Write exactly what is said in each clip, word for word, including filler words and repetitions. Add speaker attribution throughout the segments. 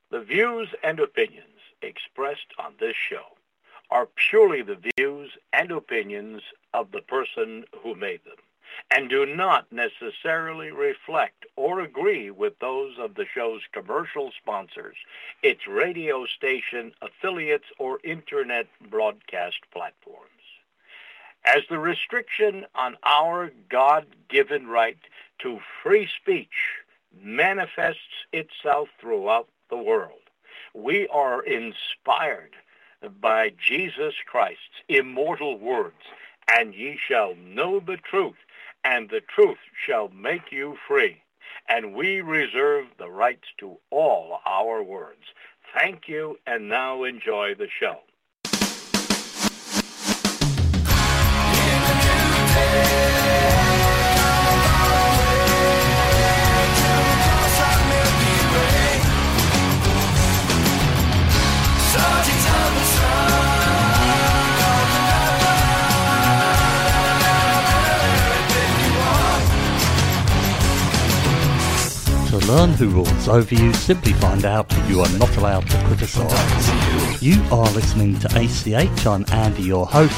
Speaker 1: The views and opinions expressed on this show are purely the views and opinions of the person who made them, and do not necessarily reflect or agree with those of the show's commercial sponsors, its radio station affiliates, or internet broadcast platforms. As the restriction on our God-given right to free speech manifests itself throughout the world, we are inspired by Jesus Christ's immortal words, and ye shall know the truth, and the truth shall make you free. And we reserve the rights to all our words. Thank you, and now enjoy the show.
Speaker 2: To learn who rules over you, simply find out you are not allowed to criticise. You are listening to A C H. I'm Andy, your host.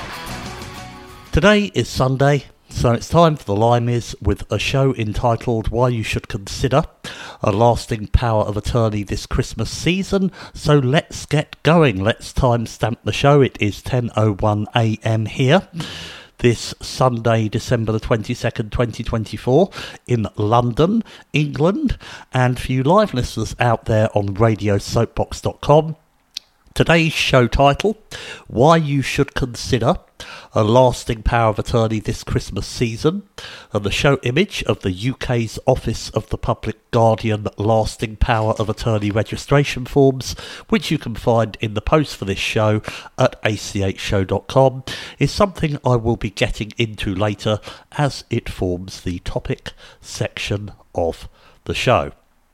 Speaker 2: Today is Sunday, so it's time for the Limeys with a show entitled Why You Should Consider a Lasting Power of Attorney This Christmas Season. So let's get going. Let's timestamp the show. It is ten oh one a m here. This Sunday, December the twenty-second, twenty twenty-four, in London, England. And for you live listeners out there on radio soapbox dot com, today's show title, Why You Should Consider a Lasting Power of Attorney This Christmas Season, and the show image of the U K's Office of the Public Guardian Lasting Power of Attorney registration forms, which you can find in the post for this show at a c h show dot com, is something I will be getting into later as it forms the topic section of the show.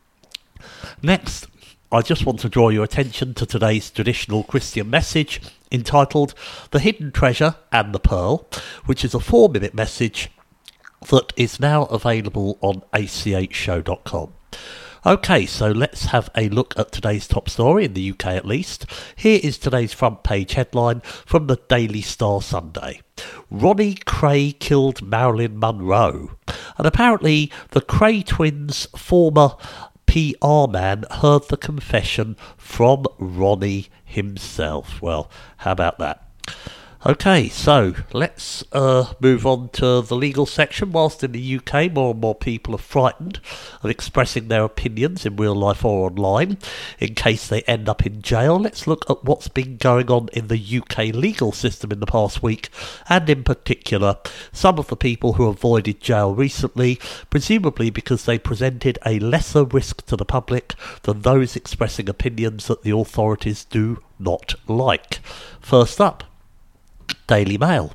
Speaker 2: Next, I just want to draw your attention to today's traditional Christian message entitled The Hidden Treasure and the Pearl, which is a four-minute message that is now available on a c h show dot com. Okay, so let's have a look at today's top story, in the U K at least. Here is today's front page headline from the Daily Star Sunday. Ronnie Kray killed Marilyn Monroe. And apparently the Kray twins' former P R man heard the confession from Ronnie himself. Well, how about that? Okay, so let's uh, move on to the legal section. Whilst in the U K, more and more people are frightened of expressing their opinions in real life or online in case they end up in jail. Let's look at what's been going on in the U K legal system in the past week, and in particular, some of the people who avoided jail recently, presumably because they presented a lesser risk to the public than those expressing opinions that the authorities do not like. First up, Daily Mail.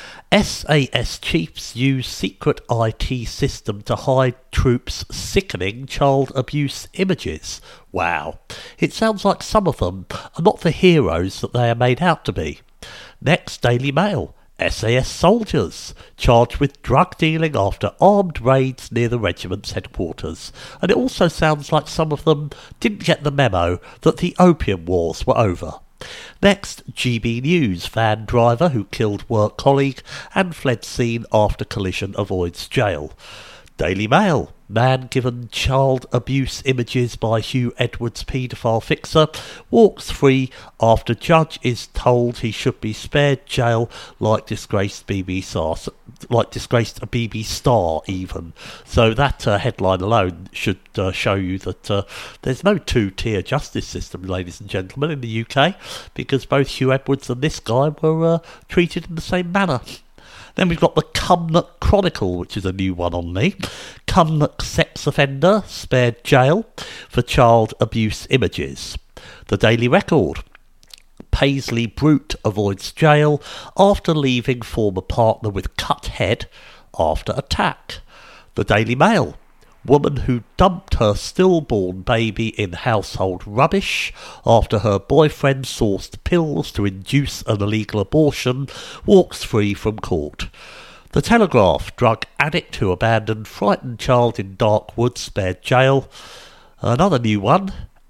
Speaker 2: S A S chiefs use secret I T system to hide troops' sickening child abuse images. Wow. It sounds like some of them are not the heroes that they are made out to be. Next, Daily Mail. S A S soldiers charged with drug dealing after armed raids near the regiment's headquarters. And it also sounds like some of them didn't get the memo that the opium wars were over. Next, G B News. Van driver who killed work colleague and fled scene after collision avoids jail. Daily Mail. Man given child abuse images by Hugh Edwards paedophile fixer walks free after judge is told he should be spared jail like disgraced B B star, like disgraced a B B star even. So that uh, headline alone should uh, show you that uh, there's no two-tier justice system, ladies and gentlemen, in the U K, because both Hugh Edwards and this guy were uh, treated in the same manner. Then we've got the Cumnock Chronicle, which is a new one on me. Cumnock sex offender spared jail for child abuse images. The Daily Record. Paisley Brute avoids jail after leaving former partner with cut head after attack. The Daily Mail. Woman who dumped her stillborn baby in household rubbish after her boyfriend sourced pills to induce an illegal abortion walks free from court. The Telegraph. Drug addict who abandoned frightened child in dark woods spared jail. Another new one.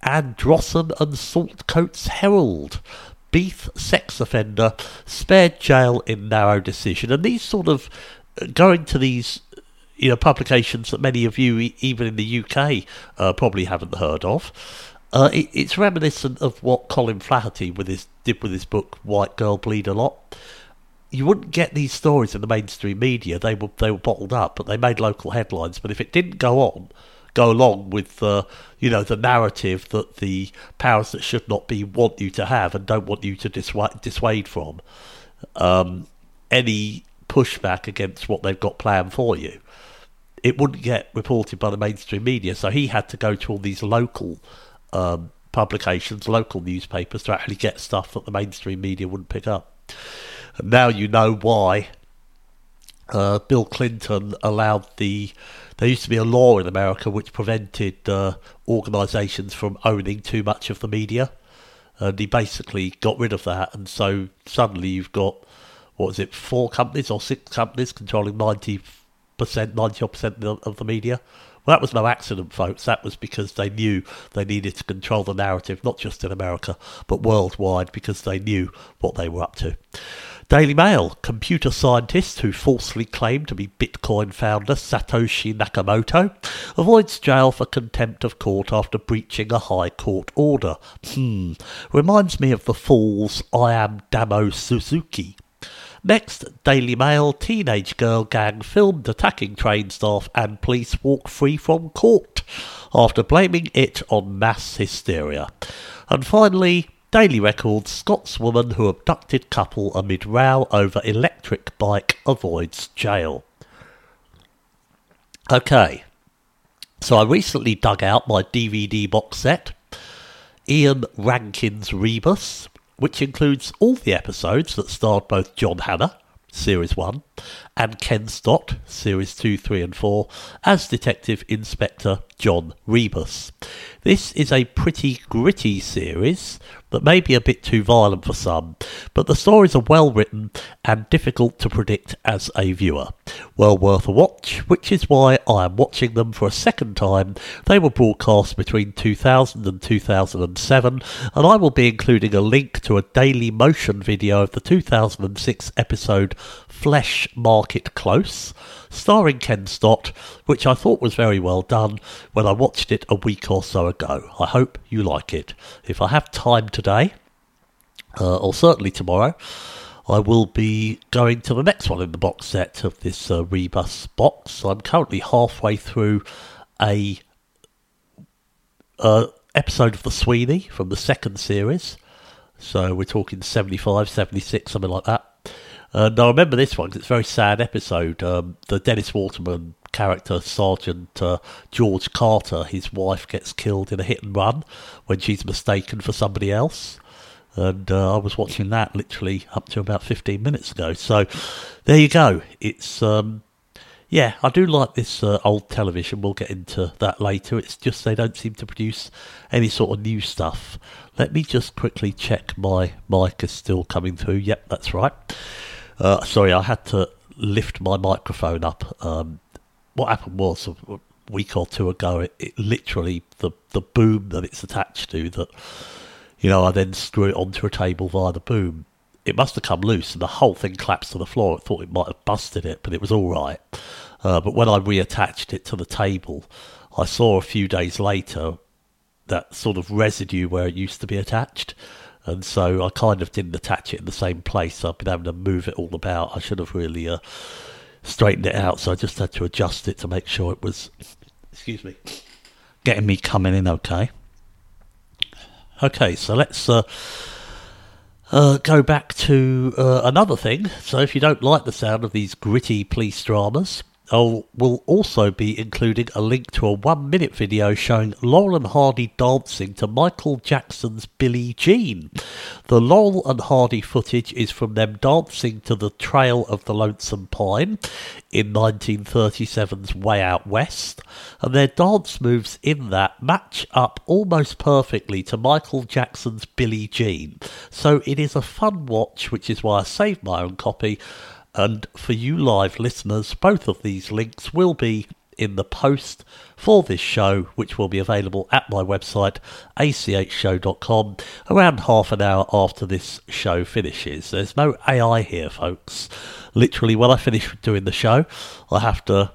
Speaker 2: Androsson and Saltcoats Herald. Beef sex offender spared jail in narrow decision. And these sort of going to these, you know, publications that many of you, even in the U K, uh, probably haven't heard of. Uh, it, it's reminiscent of what Colin Flaherty with his, did with his book White Girl Bleed a Lot. You wouldn't get these stories in the mainstream media. They were they were bottled up, but they made local headlines. But if it didn't go on, go along with uh, you know, the narrative that the powers that should not be want you to have and don't want you to dissuade, dissuade from um, any pushback against what they've got planned for you, it wouldn't get reported by the mainstream media. So he had to go to all these local um, publications, local newspapers, to actually get stuff that the mainstream media wouldn't pick up. And now you know why uh, Bill Clinton allowed the... There used to be a law in America which prevented uh, organisations from owning too much of the media, and he basically got rid of that. And so suddenly you've got, what is it, four companies or six companies controlling ninety percent, ninety percent of the media. Well, that was no accident, folks. That was because they knew they needed to control the narrative, not just in America, but worldwide, because they knew what they were up to. Daily Mail, computer scientist who falsely claimed to be Bitcoin founder Satoshi Nakamoto avoids jail for contempt of court after breaching a high court order. Hmm, reminds me of the Fool's I Am Damo Suzuki. Next, Daily Mail, teenage girl gang filmed attacking train staff and police walk free from court after blaming it on mass hysteria. And finally, Daily Record, Scotswoman who abducted couple amid row over electric bike avoids jail. Okay, so I recently dug out my D V D box set, Ian Rankin's Rebus, which includes all the episodes that starred both John Hannah, Series one, and Ken Stott, Series two, three and four, as Detective Inspector John Rebus. This is a pretty gritty series that may be a bit too violent for some, but the stories are well written and difficult to predict as a viewer. Well worth a watch, which is why I am watching them for a second time. They were broadcast between two thousand and two thousand seven, and I will be including a link to a Daily Motion video of the two thousand six episode Flesh Market Close, starring Ken Stott, which I thought was very well done when I watched it a week or so ago. I hope you like it. If I have time today, uh, or certainly tomorrow, I will be going to the next one in the box set of this uh, Rebus box. I'm currently halfway through a uh, episode of The Sweeney from the second series. So we're talking seventy-five, seventy-six, something like that. And I remember this one because it's a very sad episode. Um, the Dennis Waterman character, Sergeant uh, George Carter, his wife gets killed in a hit and run when she's mistaken for somebody else. And uh, I was watching that literally up to about fifteen minutes ago. So there you go. It's, um, yeah, I do like this uh, old television. We'll get into that later. It's just they don't seem to produce any sort of new stuff. Let me just quickly check my mic is still coming through. Yep, that's right. Uh, sorry, I had to lift my microphone up. Um, what happened was a week or two ago, it, it literally, the, the boom that it's attached to, that, you know, I then screw it onto a table via the boom. It must have come loose and the whole thing collapsed to the floor. I thought it might have busted it, but it was all right. Uh, but when I reattached it to the table, I saw a few days later that sort of residue where it used to be attached. And so I kind of didn't attach it in the same place. I've been having to move it all about. I should have really uh, straightened it out. So I just had to adjust it to make sure it was, excuse me, getting me coming in okay. Okay, so let's uh, uh, go back to uh, another thing. So if you don't like the sound of these gritty police dramas, I will also be including a link to a one-minute video showing Laurel and Hardy dancing to Michael Jackson's Billie Jean. The Laurel and Hardy footage is from them dancing to the Trail of the Lonesome Pine in nineteen thirty-seven's Way Out West, and their dance moves in that match up almost perfectly to Michael Jackson's Billie Jean. So it is a fun watch, which is why I saved my own copy. And for you live listeners, both of these links will be in the post for this show, which will be available at my website, a c h show dot com, around half an hour after this show finishes. There's no A I here, folks. Literally, when I finish doing the show, I have to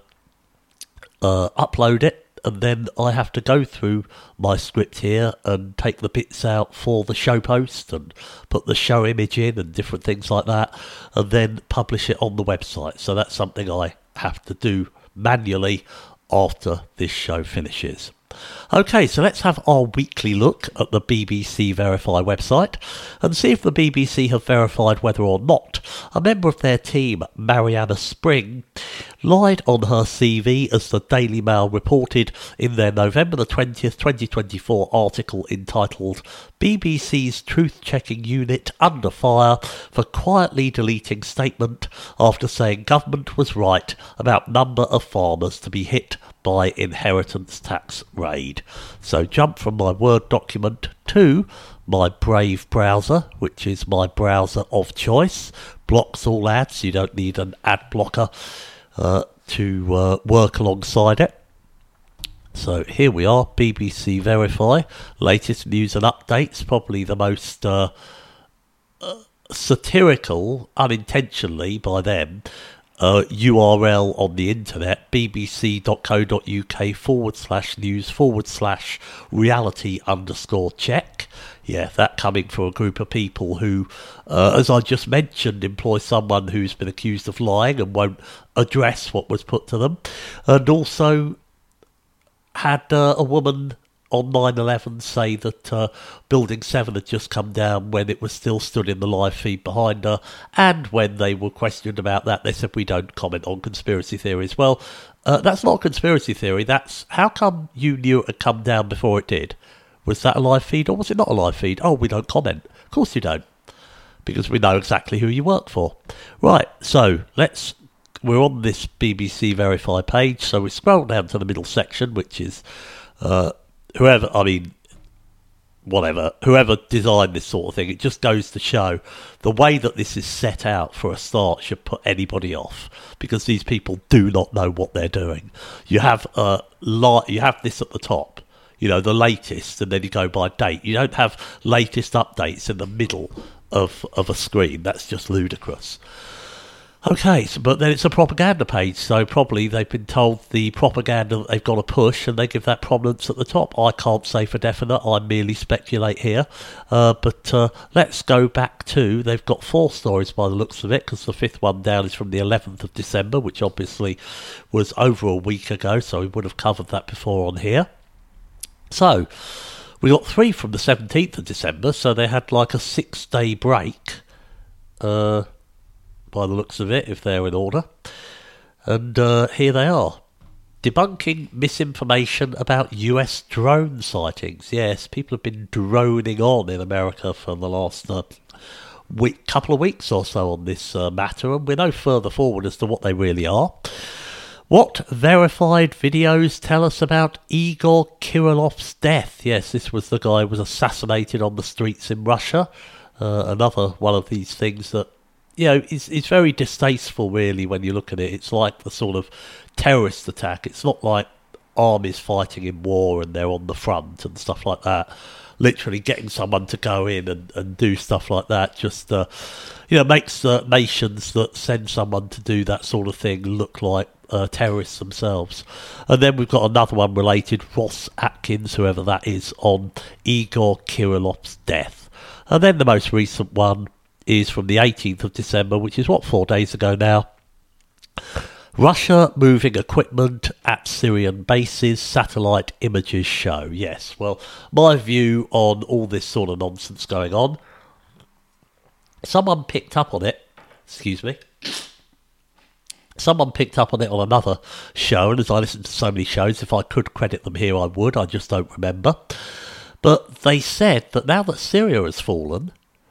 Speaker 2: uh, upload it, and then I have to go through my script here and take the bits out for the show post and put the show image in and different things like that, and then publish it on the website. So that's something I have to do manually after this show finishes. Okay, so let's have our weekly look at the B B C Verify website and see if the B B C have verified whether or not a member of their team, Marianna Spring, lied on her C V, as the Daily Mail reported in their November the twentieth, twenty twenty-four article entitled B B C's Truth-Checking Unit Under Fire for Quietly Deleting Statement After Saying Government Was Right About Number of Farmers to be Hit by Inheritance Tax Raid. So jump from my Word document to my Brave browser, which is my browser of choice. Blocks all ads, you don't need an ad blocker uh, to uh, work alongside it. So here we are, B B C Verify, latest news and updates, probably the most uh, uh, satirical, unintentionally by them, Uh, U R L on the internet, bbc.co.uk forward slash news forward slash reality underscore check. Yeah, that coming from a group of people who, uh, as I just mentioned, employ someone who's been accused of lying and won't address what was put to them, and also had uh, a woman on nine eleven say that uh, Building seven had just come down when it was still stood in the live feed behind her, and when they were questioned about that, they said, we don't comment on conspiracy theories. Well, uh, that's not a conspiracy theory. That's how come you knew it had come down before it did? Was that a live feed or was it not a live feed? Oh, we don't comment. Of course you don't, because we know exactly who you work for. Right, so let's... We're on this B B C Verify page, so we scroll down to the middle section, which is... Uh, Whoever, I mean, whatever, whoever designed this sort of thing, it just goes to show the way that this is set out for a start should put anybody off, because these people do not know what they're doing. You have uh, li- you have this at the top, you know, the latest, and then you go by date. You don't have latest updates in the middle of, of a screen. That's just ludicrous. Okay, so, but then it's a propaganda page, so probably they've been told the propaganda that they've got to push, and they give that prominence at the top. I can't say for definite, I merely speculate here. Uh, but uh, let's go back to, they've got four stories by the looks of it, because the fifth one down is from the eleventh of December, which obviously was over a week ago, so we would have covered that before on here. So, we got three from the seventeenth of December, so they had like a six-day break. Uh... by the looks of it, if they're in order. And uh, here they are. Debunking misinformation about U S drone sightings. Yes, people have been droning on in America for the last uh, week, couple of weeks or so on this uh, matter, and we're no further forward as to what they really are. What verified videos tell us about Igor Kirillov's death? Yes, this was the guy who was assassinated on the streets in Russia. Uh, another one of these things that, you know, it's, it's very distasteful, really, when you look at it. It's like the sort of terrorist attack. It's not like armies fighting in war and they're on the front and stuff like that. Literally getting someone to go in and, and do stuff like that just, uh, you know, makes uh, nations that send someone to do that sort of thing look like uh, terrorists themselves. And then we've got another one related, Ross Atkins, whoever that is, on Igor Kirillov's death. And then the most recent one is from the eighteenth of December, which is, what, four days ago now. Russia moving equipment at Syrian bases, satellite images show. Yes, well, my view on all this sort of nonsense going on, someone picked up on it, excuse me, someone picked up on it on another show, and as I listen to so many shows, if I could credit them here, I would, I just don't remember. But they said that now that Syria has fallen,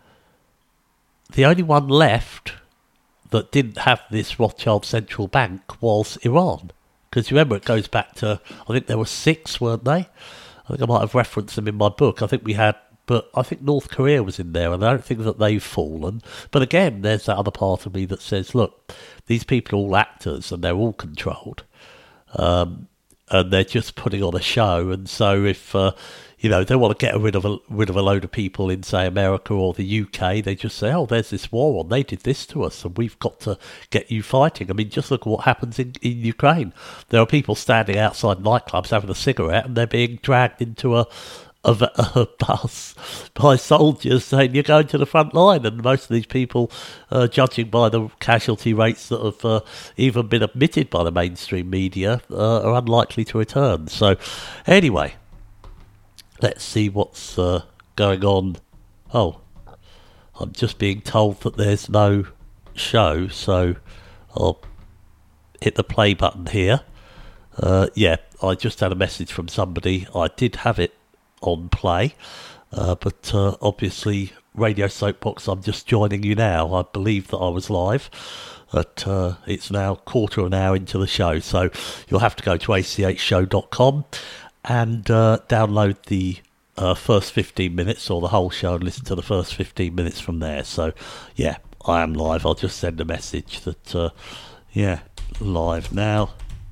Speaker 2: the only one left that didn't have this Rothschild central bank was Iran. Because remember, it goes back to, I think there were six, weren't they? I think I might have referenced them in my book. I think we had, but I think North Korea was in there, and I don't think that they've fallen. But again, there's that other part of me that says, look, these people are all actors, and they're all controlled. um, and they're just putting on a show. And so if uh, you know they want to get rid of a rid of a load of people in, say, America or the U K, they just say, "Oh, there's this war on. They did this to us, and we've got to get you fighting." I mean, just look at what happens in, in Ukraine. There are people standing outside nightclubs having a cigarette, and they're being dragged into a of a, a bus by soldiers saying you're going to the front line, and most of these people, uh, judging by the casualty rates that have uh, even been admitted by the mainstream media, uh, are unlikely to return. So anyway, let's see what's uh, going on. Oh, I'm just being told that there's no show, so I'll hit the play button here. Uh, yeah, I just had a message from somebody. I did have it on play, uh, but uh, obviously Radio Soapbox, I'm just joining you now. I believe that I was live, but uh, it's now quarter of an hour into the show, so you'll have to go to a c h show dot com and uh, download the uh, first fifteen minutes or the whole show and listen to the first fifteen minutes from there. So yeah, I am live. I'll just send a message that uh, yeah, live now.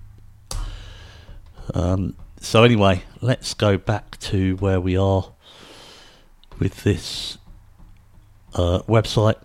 Speaker 2: um So anyway, let's go back to where we are with this uh, website.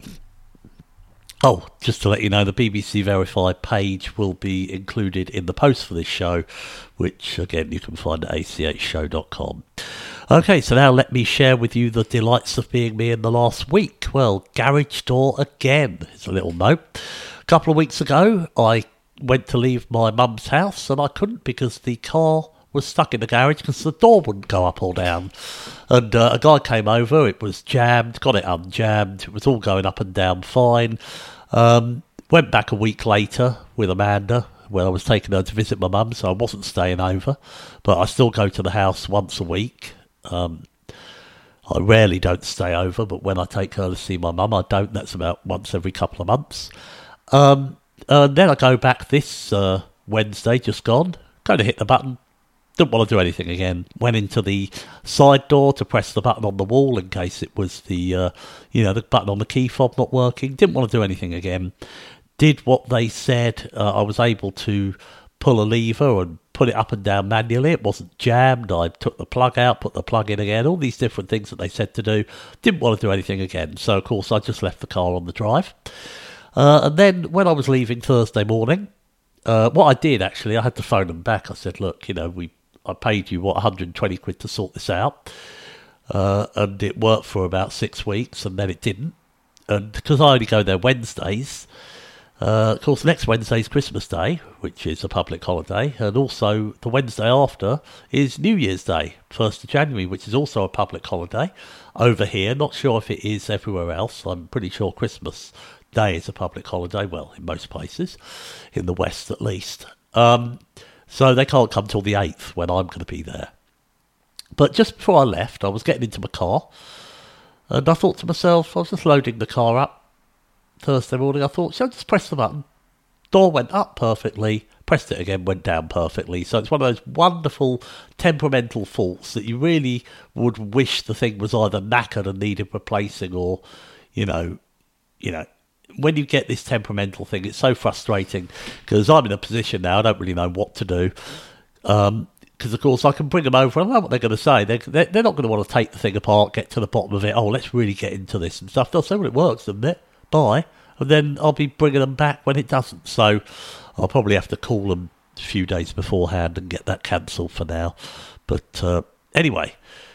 Speaker 2: Oh, just to let you know, the B B C Verify page will be included in the post for this show, which, again, you can find at a c h show dot com. Okay, so now let me share with you the delights of being me in the last week. Well, garage door again is a little note. A couple of weeks ago, I went to leave my mum's house, and I couldn't because the car was stuck in the garage because the door wouldn't go up or down. And uh, a guy came over, it was jammed, got it unjammed, it was all going up and down fine. Um, went back a week later with Amanda when I was taking her to visit my mum, so I wasn't staying over, but I still go to the house once a week. Um, I rarely don't stay over, but when I take her to see my mum, I don't. That's about once every couple of months. Um, and then I go back this uh, Wednesday, just gone, going to hit the button. Didn't want to do anything again. Went into the side door to press the button on the wall in case it was the, uh, you know, the button on the key fob not working. Didn't want to do anything again. Did what they said. Uh, I was able to pull a lever and put it up and down manually. It wasn't jammed. I took the plug out, put the plug in again. All these different things that they said to do. Didn't want to do anything again. So, of course, I just left the car on the drive. Uh, and then when I was leaving Thursday morning, uh, what I did, actually, I had to phone them back. I said, look, you know, we I paid you, what, one hundred twenty quid to sort this out. Uh, and it worked for about six weeks, and then it didn't. And because I only go there Wednesdays, uh, of course, next Wednesday's Christmas Day, which is a public holiday, and also the Wednesday after is New Year's Day, first of January, which is also a public holiday over here. Not sure if it is everywhere else. I'm pretty sure Christmas Day is a public holiday, well, in most places, in the West at least. Um... So they can't come till the eighth when I'm going to be there. But just before I left, I was getting into my car. And I thought to myself, I was just loading the car up Thursday morning. I thought, shall I just press the button? Door went up perfectly. Pressed it again, went down perfectly. So it's one of those wonderful temperamental faults that you really would wish the thing was either knackered and needed replacing or, you know, you know, when you get this temperamental thing, it's so frustrating because I'm in a position now, I don't really know what to do. Um, because, of course, I can bring them over. I know what they're going to say. They're, they're, they're not going to want to take the thing apart, get to the bottom of it. Oh, let's really get into this and stuff. They'll say, well, it works, doesn't it? Bye. And then I'll be bringing them back when it doesn't. So I'll probably have to call them a few days beforehand and get that cancelled for now. But uh, anyway,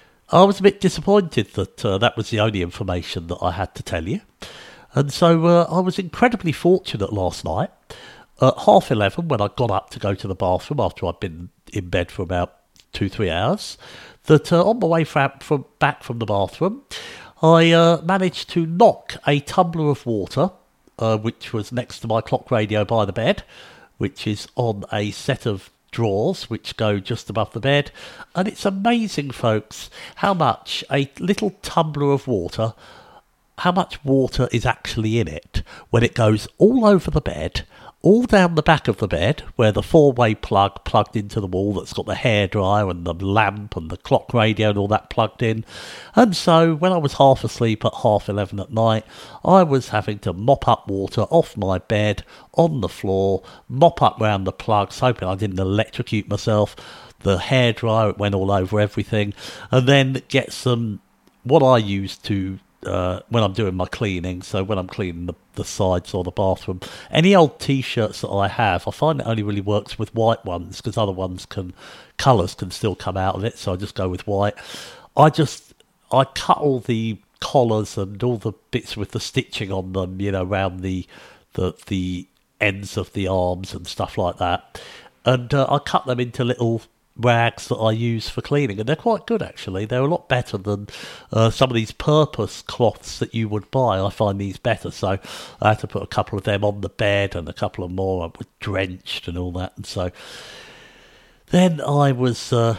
Speaker 2: I was a bit disappointed that uh, that was the only information that I had to tell you. And so uh, I was incredibly fortunate last night at half eleven when I got up to go to the bathroom after I'd been in bed for about two, three hours, that uh, on my way from, from back from the bathroom, I uh, managed to knock a tumbler of water, uh, which was next to my clock radio by the bed, which is on a set of drawers which go just above the bed. And it's amazing, folks, how much a little tumbler of water how much water is actually in it when it goes all over the bed, all down the back of the bed, where the four-way plug plugged into the wall that's got the hairdryer and the lamp and the clock radio and all that plugged in. And so when I was half asleep at half eleven at night, I was having to mop up water off my bed, on the floor, mop up round the plugs, hoping I didn't electrocute myself. The hairdryer, it went all over everything. And then get some, what I used to Uh, when I'm doing my cleaning, so when I'm cleaning the, the sides or the bathroom, any old t-shirts that I have, I find it only really works with white ones, because other ones can, colours can still come out of it, so I just go with white. I just, I cut all the collars and all the bits with the stitching on them, you know, around the, the, the ends of the arms and stuff like that, and uh, I cut them into little rags that I use for cleaning, and they're quite good actually. They're a lot better than uh, some of these purpose cloths that you would buy. I find these better, so I had to put a couple of them on the bed, and a couple of more were drenched and all that. And so then I was uh,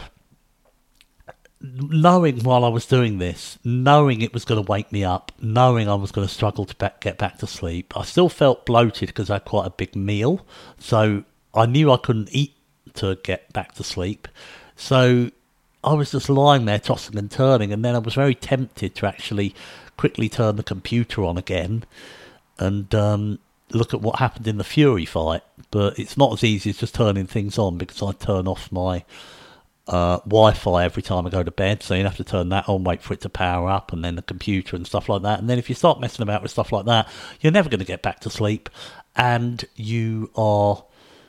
Speaker 2: knowing while I was doing this, knowing it was going to wake me up, knowing I was going to struggle to back, get back to sleep. I still felt bloated because I had quite a big meal, so I knew I couldn't eat to get back to sleep. So I was just lying there tossing and turning, and then I was very tempted to actually quickly turn the computer on again and um, look at what happened in the Fury fight. But it's not as easy as just turning things on, because I turn off my uh, Wi-Fi every time I go to bed, so you have to turn that on, wait for it to power up, and then the computer and stuff like that. And then if you start messing about with stuff like that, you're never going to get back to sleep, and you are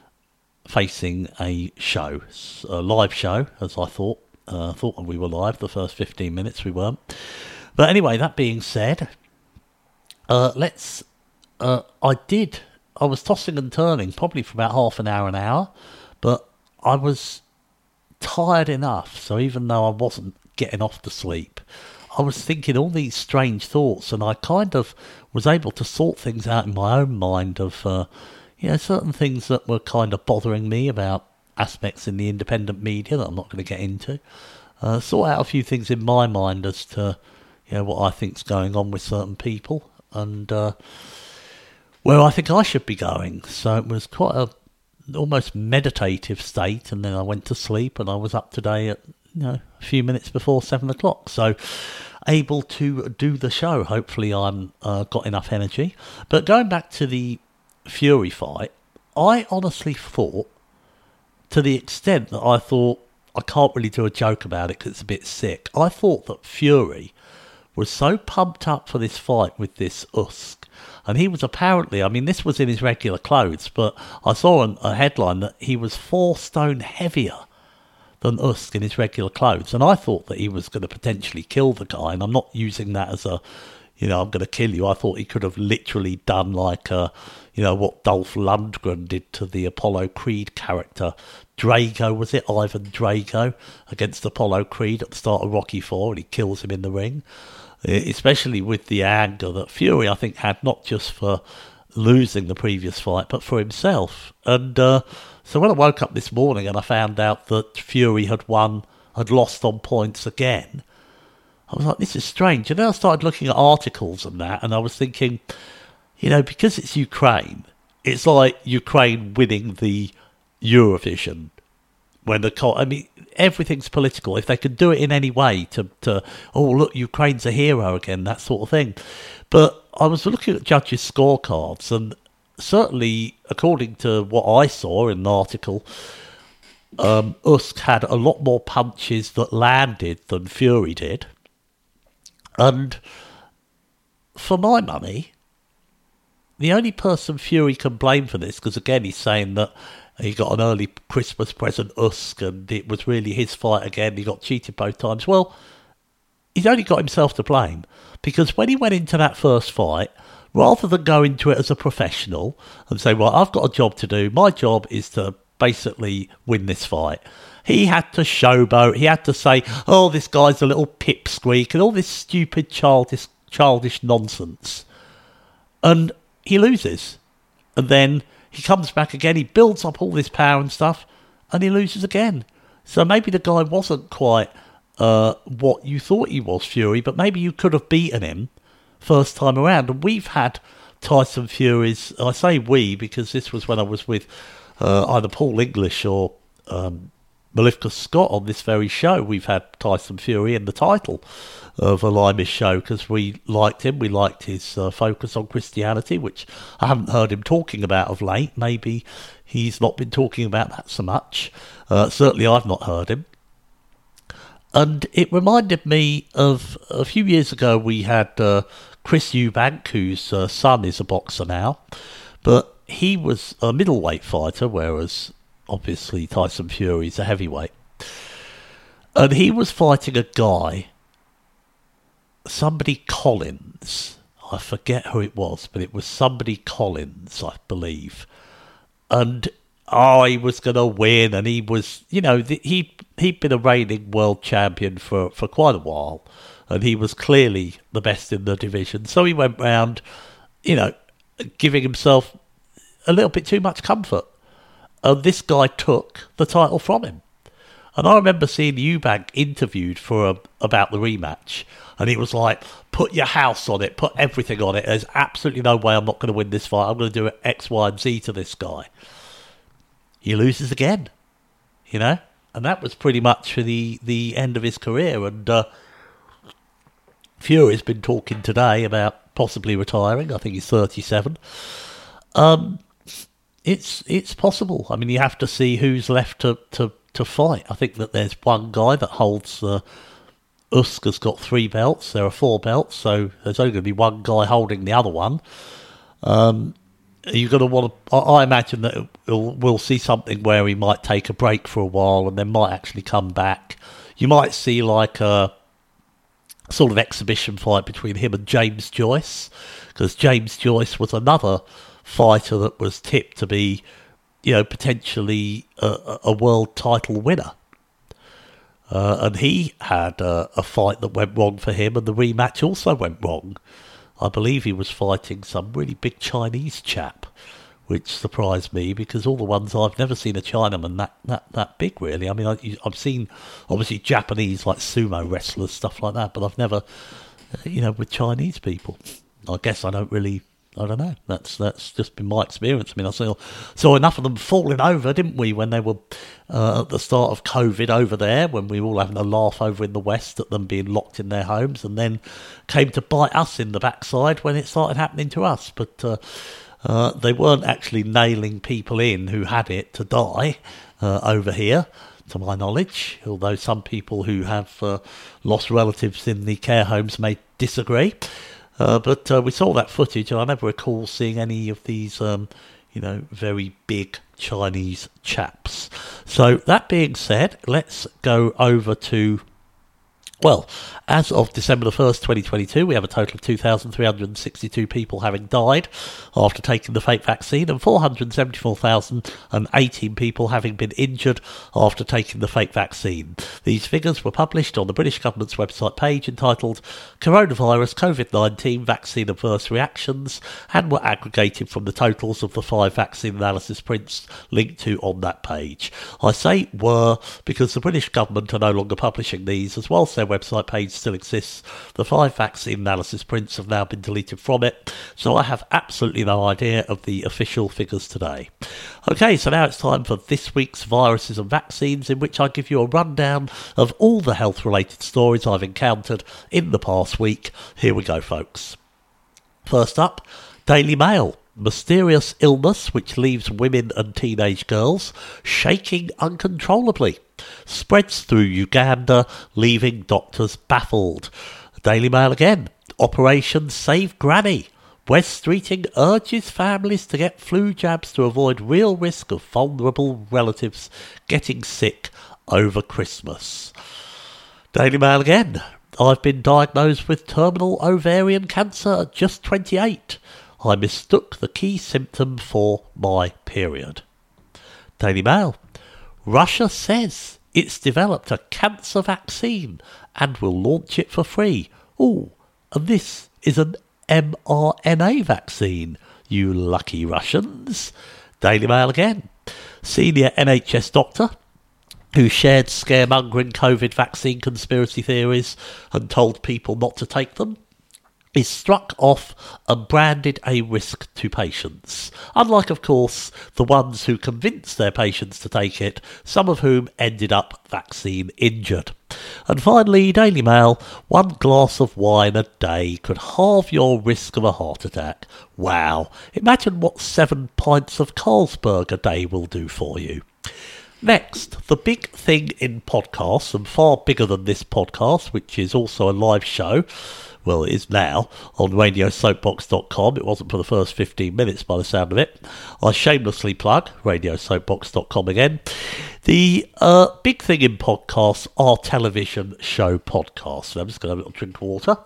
Speaker 2: facing a show, a live show, as I thought. I uh, thought we were live the first fifteen minutes, we weren't. But anyway, that being said, uh, let's, uh, I did, I was tossing and turning probably for about half an hour, an hour, but I was tired enough, so even though I wasn't getting off to sleep, I was thinking all these strange thoughts, and I kind of was able to sort things out in my own mind of, uh, you know, certain things that were kind of bothering me about aspects in the independent media that I'm not going to get into. Uh, sort out a few things in my mind as to, you know, what I think's going on with certain people, and uh, where I think I should be going. So it was quite a almost meditative state, and then I went to sleep, and I was up today at, you know, a few minutes before seven o'clock. So able to do the show. Hopefully I'm uh, got enough energy. But going back to the Fury fight, I honestly thought, to the extent that I thought, I can't really do a joke about it because it's a bit sick, I thought that Fury was so pumped up for this fight with this Usyk, and he was apparently, I mean, this was in his regular clothes, but I saw an, a headline that he was four stone heavier than Usyk in his regular clothes, and I thought that he was going to potentially kill the guy, and I'm not using that as a, you know, I'm going to kill you. I thought he could have literally done like, a, you know, what Dolph Lundgren did to the Apollo Creed character. Drago, was it? Ivan Drago against Apollo Creed at the start of Rocky four, and he kills him in the ring. Especially with the anger that Fury, I think, had not just for losing the previous fight, but for himself. And uh, so when I woke up this morning and I found out that Fury had won, had lost on points again, I was like, this is strange. And then I started looking at articles and that, and I was thinking, you know, because it's Ukraine, it's like Ukraine winning the Eurovision. When the, I mean, everything's political. If they could do it in any way to, to, oh, look, Ukraine's a hero again, that sort of thing. But I was looking at judges' scorecards, and certainly, according to what I saw in the article, um, Usyk had a lot more punches that landed than Fury did. And for my money, the only person Fury can blame for this, because again he's saying that he got an early Christmas present, Usyk, and it was really his fight again, he got cheated both times. Well, he's only got himself to blame, because when he went into that first fight, rather than go into it as a professional and say, well, I've got a job to do, my job is to basically win this fight, he had to showboat, he had to say, oh, this guy's a little pipsqueak, and all this stupid childish, childish nonsense. And he loses. And then he comes back again, he builds up all this power and stuff, and he loses again. So maybe the guy wasn't quite uh, what you thought he was, Fury, but maybe you could have beaten him first time around. And we've had Tyson Fury's, I say we because this was when I was with uh, either Paul English or um, Malifka Scott on this very show. We've had Tyson Fury in the title of a Limeys show because we liked him. We liked his uh, focus on Christianity, which I haven't heard him talking about of late. Maybe he's not been talking about that so much. Uh, certainly I've not heard him. And it reminded me of a few years ago we had uh, Chris Eubank, whose uh, son is a boxer now, but he was a middleweight fighter, whereas obviously Tyson Fury's a heavyweight. And he was fighting a guy, somebody Collins. I forget who it was, but it was somebody Collins, I believe. And oh, he was going to win, and he was, you know, he, he'd been a reigning world champion for, for quite a while, and he was clearly the best in the division. So he went round, you know, giving himself a little bit too much comfort. And this guy took the title from him. And I remember seeing Eubank interviewed for a, about the rematch, and he was like, put your house on it, put everything on it. There's absolutely no way I'm not going to win this fight. I'm going to do X, Y, and Z to this guy. He loses again, you know? And that was pretty much for the, the end of his career. And uh, Fury's been talking today about possibly retiring. I think he's thirty-seven. Um, it's it's possible. I mean, you have to see who's left to, to, to fight. I think that there's one guy that holds... Uh, Usyk has got three belts. There are four belts, so there's only going to be one guy holding the other one. Um... You're going to want to. I imagine that we'll, we'll see something where he might take a break for a while and then might actually come back. You might see like a sort of exhibition fight between him and James Joyce, because James Joyce was another fighter that was tipped to be, you know, potentially a, a world title winner. Uh, and he had a, a fight that went wrong for him, and the rematch also went wrong. I believe he was fighting some really big Chinese chap, which surprised me because all the ones I've never seen a Chinaman that, that, that big, really. I mean, I, I've seen, obviously, Japanese, like sumo wrestlers, stuff like that, but I've never, you know, with Chinese people. I guess I don't really, I don't know. That's that's just been my experience. I mean, I saw, saw enough of them falling over, didn't we, when they were uh, at the start of COVID over there, when we were all having a laugh over in the West at them being locked in their homes, and then came to bite us in the backside when it started happening to us. But uh, uh, they weren't actually nailing people in who had it to die uh, over here, to my knowledge, although some people who have uh, lost relatives in the care homes may disagree. Uh, but uh, we saw that footage, and I never recall seeing any of these, um, you know, very big Chinese chaps. So that being said, let's go over to, well, as of December the first, twenty twenty-two, we have a total of two thousand three hundred sixty-two people having died after taking the fake vaccine, and four hundred seventy-four thousand eighteen people having been injured after taking the fake vaccine. These figures were published on the British government's website page entitled Coronavirus COVID nineteen Vaccine Adverse Reactions, and were aggregated from the totals of the five vaccine analysis prints linked to on that page. I say were because the British government are no longer publishing these, as whilst their website page still exists, the five vaccine analysis prints have now been deleted from it, so I have absolutely no idea of the official figures today. Okay, so now it's time for this week's Viruses and Vaccines, in which I give you a rundown of all the health-related stories I've encountered in the past week. Here we go, folks. First up, Daily Mail. Mysterious illness which leaves women and teenage girls shaking uncontrollably. Spreads through Uganda, leaving doctors baffled. Daily Mail again. Operation Save Granny. West Streeting urges families to get flu jabs to avoid real risk of vulnerable relatives getting sick over Christmas. Daily Mail again. I've been diagnosed with terminal ovarian cancer at just twenty-eight. I mistook the key symptom for my period. Daily Mail. Russia says it's developed a cancer vaccine and will launch it for free. Ooh, and this is an mRNA vaccine, you lucky Russians. Daily Mail again. Senior N H S doctor who shared scaremongering COVID vaccine conspiracy theories and told people not to take them is struck off and branded a risk to patients, unlike, of course, the ones who convinced their patients to take it, some of whom ended up vaccine injured. And finally, Daily Mail, one glass of wine a day could halve your risk of a heart attack. Wow, imagine what seven pints of Carlsberg a day will do for you. Next, the big thing in podcasts, and far bigger than this podcast, which is also a live show, well, it is now, on radio soapbox dot com. It wasn't for the first fifteen minutes by the sound of it. I shamelessly plug radio soapbox dot com again. The uh, big thing in podcasts are television show podcasts. So I'm just going to have a little drink of water.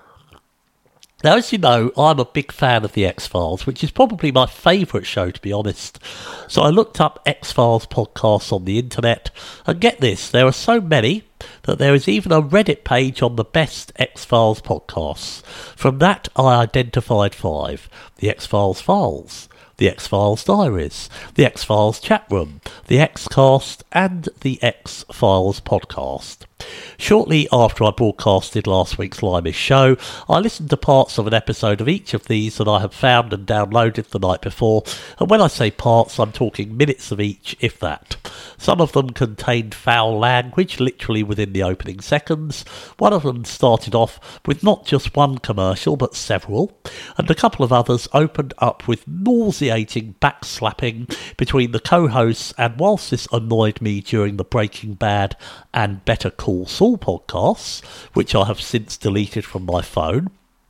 Speaker 2: Now, as you know, I'm a big fan of The X-Files, which is probably my favourite show, to be honest. So I looked up X-Files podcasts on the internet, and get this, there are so many that there is even a Reddit page on the best X-Files podcasts. From that, I identified five. The X-Files Files, The X-Files Diaries, The X-Files Chat Room, The X-Cast, and The X-Files Podcast. Shortly after I broadcasted last week's Limeish show, I listened to parts of an episode of each of these that I had found and downloaded the night before, and when I say parts, I'm talking minutes of each, if that. Some of them contained foul language, literally within the opening seconds. One of them started off with not just one commercial, but several, and a couple of others opened up with nauseating backslapping between the co-hosts, and whilst this annoyed me during the Breaking Bad and Better Call Saul podcasts, which I have since deleted from my phone,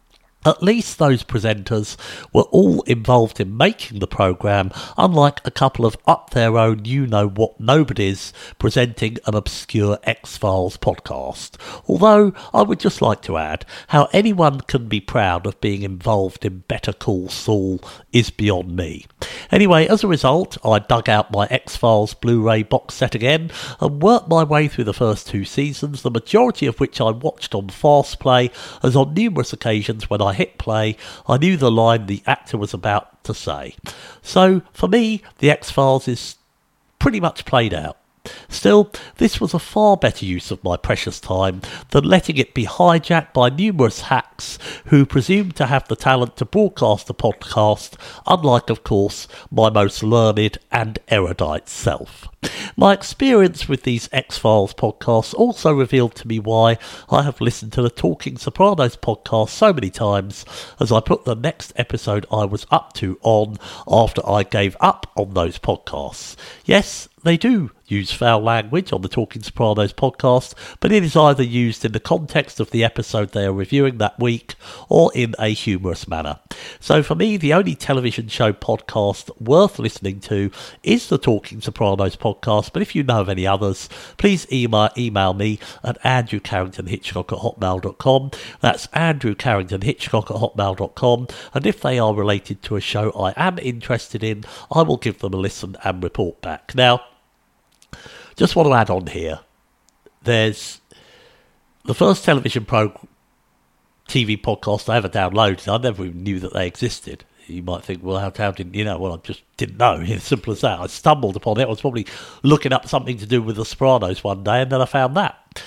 Speaker 2: at least those presenters were all involved in making the programme, unlike a couple of up-their-own you-know-what-nobodies presenting an obscure X-Files podcast. Although, I would just like to add, how anyone can be proud of being involved in Better Call Saul is beyond me. Anyway, as a result, I dug out my X-Files Blu-ray box set again and worked my way through the first two seasons, the majority of which I watched on Fast Play, as on numerous occasions when I hit play, I knew the line the actor was about to say. So, for me, The X-Files is pretty much played out. Still, this was a far better use of my precious time than letting it be hijacked by numerous hacks who presumed to have the talent to broadcast a podcast, unlike, of course, my most learned and erudite self. My experience with these X-Files podcasts also revealed to me why I have listened to the Talking Sopranos podcast so many times, as I put the next episode I was up to on after I gave up on those podcasts. Yes, they do use foul language on the Talking Sopranos podcast, but it is either used in the context of the episode they are reviewing that week or in a humorous manner. So for me, the only television show podcast worth listening to is the Talking Sopranos podcast, but if you know of any others, please email, email me at andrew carrington hitchcock at hotmail dot com. That's andrew carrington hitchcock at hotmail dot com, and if they are related to a show I am interested in, I will give them a listen and report back. Now, just want to add on here, there's the first television pro T V podcast I ever downloaded. I never even knew that they existed. You might think, well, how, how didn't you know? Well, I just didn't know. It's simple as that. I stumbled upon it. I was probably looking up something to do with The Sopranos one day, and then I found that.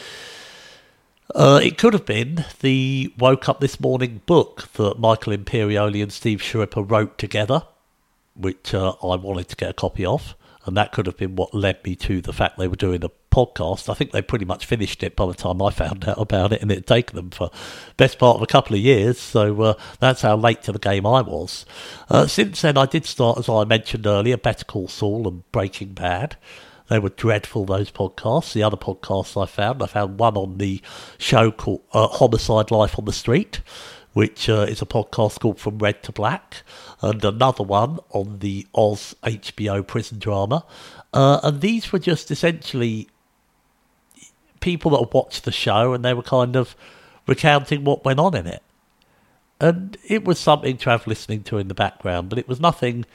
Speaker 2: Uh, it could have been the Woke Up This Morning book that Michael Imperioli and Steve Schirripa wrote together, which uh, I wanted to get a copy of. And that could have been what led me to the fact they were doing a podcast. I think they pretty much finished it by the time I found out about it, and it had taken them for the best part of a couple of years. So uh, that's how late to the game I was. Uh, since then, I did start, as I mentioned earlier, Better Call Saul and Breaking Bad. They were dreadful, those podcasts. The other podcasts I found, I found one on the show called uh, Homicide Life on the Street, which uh, is a podcast called From Red to Black, and another one on the Oz H B O prison drama. Uh, and these were just essentially people that had watched the show, and they were kind of recounting what went on in it. And it was something to have listening to in the background, but it was nothing...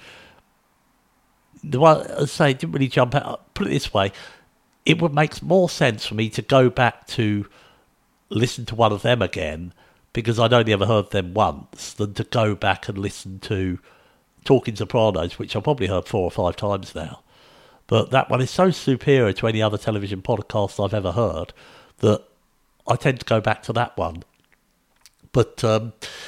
Speaker 2: The one, as I say, it didn't really jump out. Put it this way, it would make more sense for me to go back to listen to one of them again, because I'd only ever heard them once, than to go back and listen to Talking Sopranos, which I've probably heard four or five times now. But that one is so superior to any other television podcast I've ever heard that I tend to go back to that one. But um,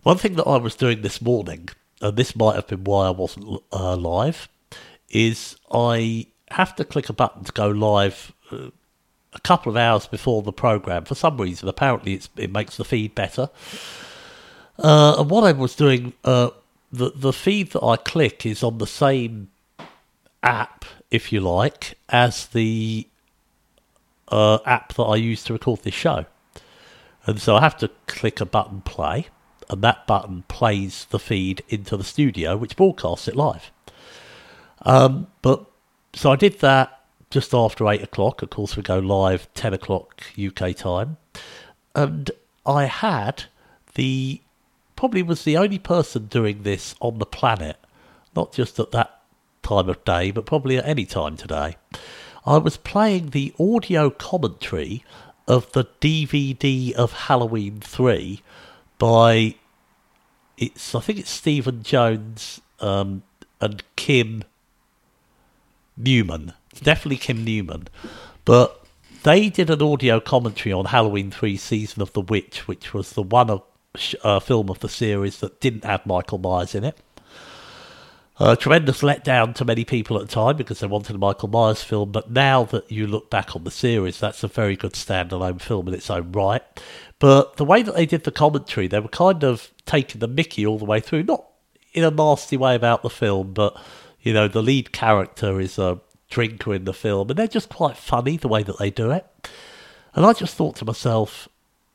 Speaker 2: one thing that I was doing this morning, and this might have been why I wasn't uh, live, is I have to click a button to go live uh, a couple of hours before the programme. For some reason, apparently it's, it makes the feed better. Uh, and what I was doing, uh, the, the feed that I click is on the same app, if you like, as the uh, app that I use to record this show. And so I have to click a button play, and that button plays the feed into the studio, which broadcasts it live. Um, but so I did that just after eight o'clock. Of course, we go live ten o'clock U K time. And I had the, probably was the only person doing this on the planet, not just at that time of day, but probably at any time today. I was playing the audio commentary of the D V D of Halloween three by, it's I think it's Stephen Jones um, and Kim Newman. Definitely Kim Newman. But they did an audio commentary on Halloween three Season of the Witch, which was the one of, uh, film of the series that didn't have Michael Myers in it. A tremendous letdown to many people at the time because they wanted a Michael Myers film, but now that you look back on the series, that's a very good standalone film in its own right. But the way that they did the commentary, they were kind of taking the mickey all the way through, not in a nasty way about the film, but, you know, the lead character is a drinker in the film, and they're just quite funny the way that they do it. And I just thought to myself,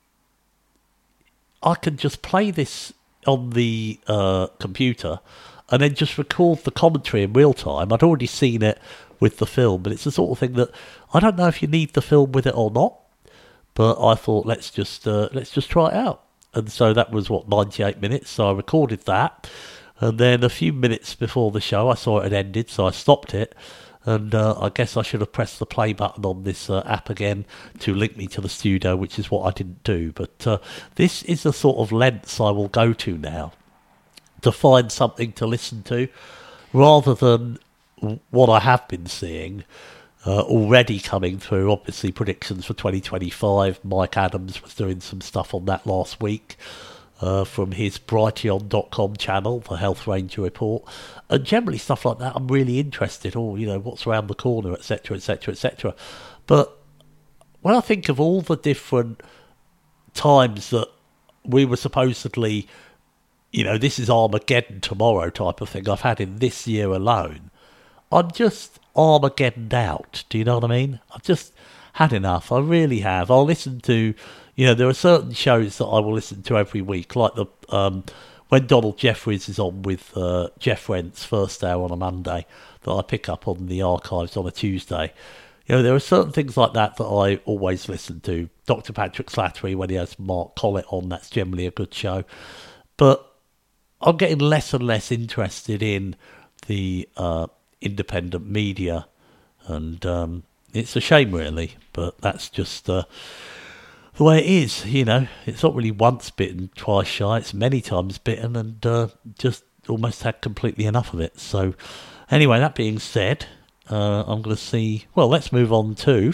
Speaker 2: I can just play this on the uh, computer and then just record the commentary in real time. I'd already seen it with the film, but it's the sort of thing that I don't know if you need the film with it or not. But I thought let's just uh, let's just try it out, and so that was what ninety-eight minutes. So I recorded that, and then a few minutes before the show, I saw it had ended, so I stopped it. And uh, I guess I should have pressed the play button on this uh, app again to link me to the studio, which is what I didn't do. But uh, this is the sort of lengths I will go to now to find something to listen to, rather than what I have been seeing uh, already coming through. Obviously, predictions for twenty twenty-five. Mike Adams was doing some stuff on that last week uh, from his Brighteon dot com channel, the Health Ranger Report. And generally stuff like that I'm really interested. Or, you know, what's around the corner, et cetera, et cetera, et cetera. But when I think of all the different times that we were supposedly, you know, this is Armageddon tomorrow type of thing I've had in this year alone, I'm just Armageddoned out. Do you know what I mean? I've just had enough. I really have. I'll listen to, you know, there are certain shows that I will listen to every week, like the um, when Donald Jeffries is on with uh, Jeff Rent's First Hour on a Monday, that I pick up on the archives on a Tuesday. You know, there are certain things like that that I always listen to. Doctor Patrick Slattery, when he has Mark Collett on, that's generally a good show. But I'm getting less and less interested in the uh, independent media, and um, it's a shame, really, but that's just uh, the way it is. You know, it's not really once bitten, twice shy, it's many times bitten, and uh, just almost had completely enough of it. So anyway, that being said, uh, I'm going to see, well, let's move on to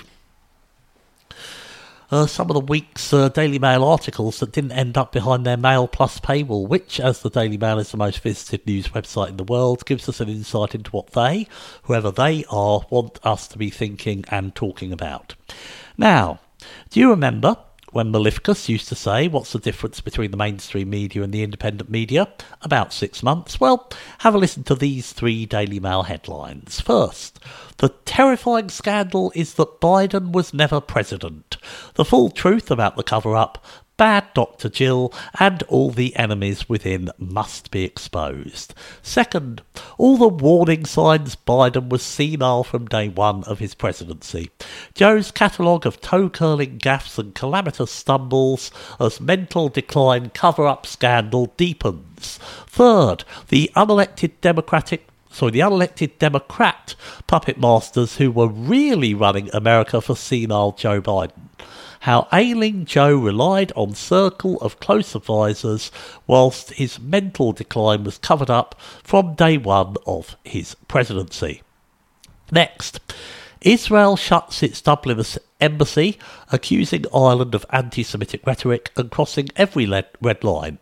Speaker 2: Uh, some of the week's uh, Daily Mail articles that didn't end up behind their Mail Plus paywall, which, as the Daily Mail is the most visited news website in the world, gives us an insight into what they, whoever they are, want us to be thinking and talking about. Now, do you remember when Maleficus used to say, what's the difference between the mainstream media and the independent media? About six months. Well, have a listen to these three Daily Mail headlines. First, the terrifying scandal is that Biden was never president. The full truth about the cover-up, bad Doctor Jill, and all the enemies within must be exposed. Second, all the warning signs Biden was senile from day one of his presidency. Joe's catalogue of toe-curling gaffes and calamitous stumbles as mental decline cover-up scandal deepens. Third, the unelected Democratic Sorry, the unelected Democrat puppet masters who were really running America for senile Joe Biden. How ailing Joe relied on circle of close advisors whilst his mental decline was covered up from day one of his presidency. Next, Israel shuts its Dublin embassy, accusing Ireland of anti-Semitic rhetoric and crossing every red line.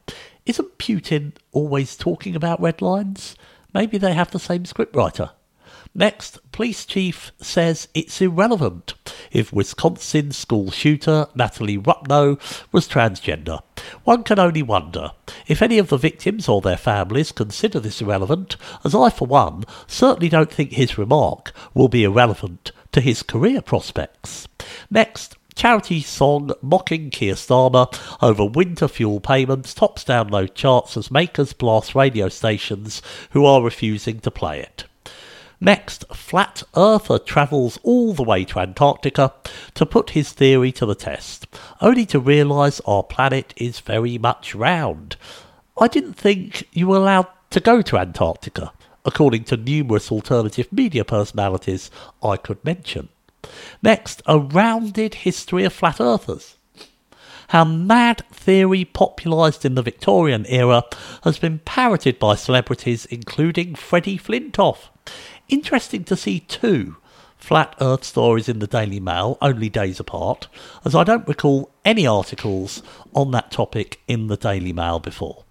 Speaker 2: isn't Putin always talking about red lines? Maybe they have the same scriptwriter. Next, police chief says it's irrelevant if Wisconsin school shooter Natalie Rupno was transgender. One can only wonder if any of the victims or their families consider this irrelevant, as I, for one, certainly don't think his remark will be irrelevant to his career prospects. Next, charity song mocking Keir Starmer over winter fuel payments tops download charts as makers blast radio stations who are refusing to play it. Next, Flat Earther travels all the way to Antarctica to put his theory to the test, only to realise our planet is very much round. I didn't think you were allowed to go to Antarctica, according to numerous alternative media personalities I could mention. Next, a rounded history of Flat Earthers. How mad theory popularised in the Victorian era has been parroted by celebrities including Freddie Flintoff. Interesting to see two Flat Earth stories in the Daily Mail, only days apart, as I don't recall any articles on that topic in the Daily Mail before.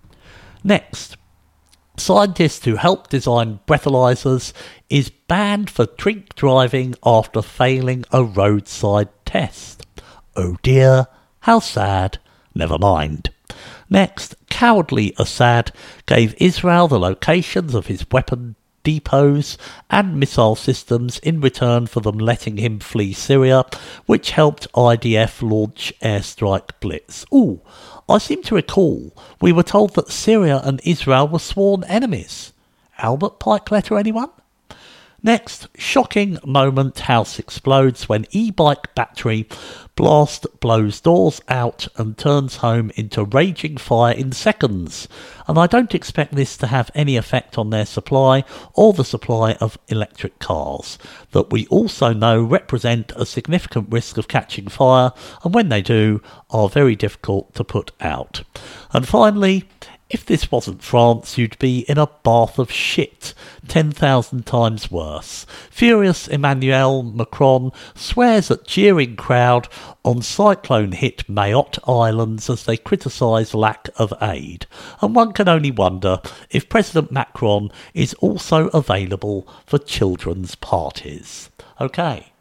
Speaker 2: Next, scientist who helped design breathalyzers is banned for drink driving after failing a roadside test. Oh dear, how sad. Never mind. Next, cowardly Assad gave Israel the locations of his weapon depots and missile systems in return for them letting him flee Syria, which helped I D F launch airstrike blitz. Ooh, I seem to recall we were told that Syria and Israel were sworn enemies. Albert Pike letter, anyone? Next, shocking moment, house explodes when e-bike battery blast blows doors out and turns home into raging fire in seconds. And I don't expect this to have any effect on their supply or the supply of electric cars, that we also know represent a significant risk of catching fire, and when they do, are very difficult to put out. And finally, if this wasn't France, you'd be in a bath of shit, ten thousand times worse. Furious Emmanuel Macron swears at jeering crowd on cyclone-hit Mayotte Islands as they criticise lack of aid. And one can only wonder if President Macron is also available for children's parties. Okay,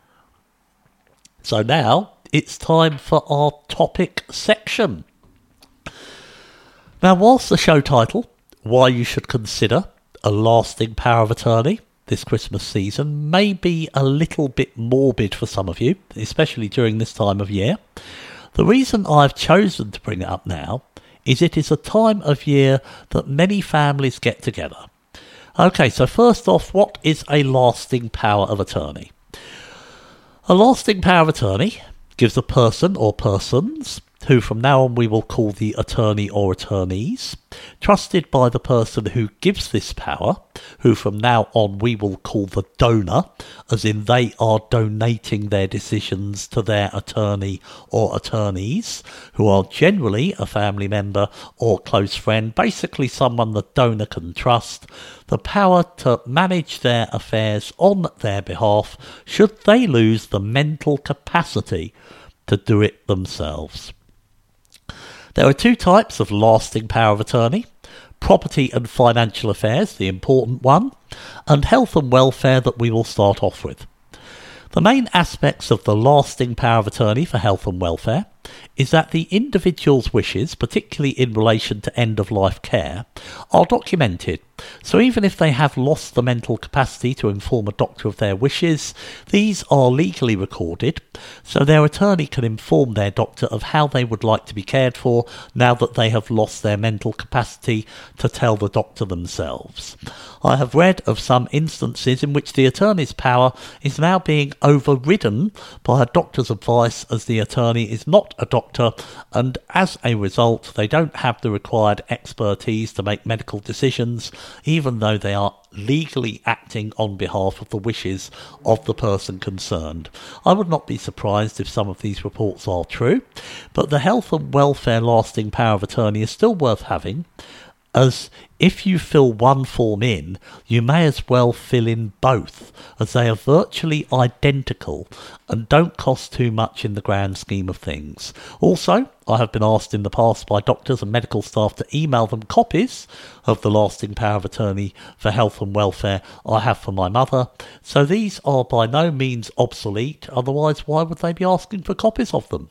Speaker 2: so now it's time for our topic section. Now, whilst the show title, Why You Should Consider a Lasting Power of Attorney this Christmas season, may be a little bit morbid for some of you, especially during this time of year, the reason I've chosen to bring it up now is it is a time of year that many families get together. Okay, so first off, what is a lasting power of attorney? A lasting power of attorney gives a person or persons, who from now on we will call the attorney or attorneys, trusted by the person who gives this power, who from now on we will call the donor, as in they are donating their decisions to their attorney or attorneys, who are generally a family member or close friend, basically someone the donor can trust, the power to manage their affairs on their behalf should they lose the mental capacity to do it themselves. There are two types of lasting power of attorney: property and financial affairs, the important one, and health and welfare that we will start off with. The main aspects of the lasting power of attorney for health and welfare is that the individual's wishes, particularly in relation to end-of-life care, are documented. So even if they have lost the mental capacity to inform a doctor of their wishes, these are legally recorded, so their attorney can inform their doctor of how they would like to be cared for now that they have lost their mental capacity to tell the doctor themselves. I have read of some instances in which the attorney's power is now being overridden by a doctor's advice, as the attorney is not a doctor, and as a result they don't have the required expertise to make medical decisions, even though they are legally acting on behalf of the wishes of the person concerned. I would not be surprised if some of these reports are true, but the health and welfare lasting power of attorney is still worth having, as if you fill one form in, you may as well fill in both, as they are virtually identical and don't cost too much in the grand scheme of things. Also, I have been asked in the past by doctors and medical staff to email them copies of the lasting power of attorney for health and welfare I have for my mother, so these are by no means obsolete, otherwise why would they be asking for copies of them?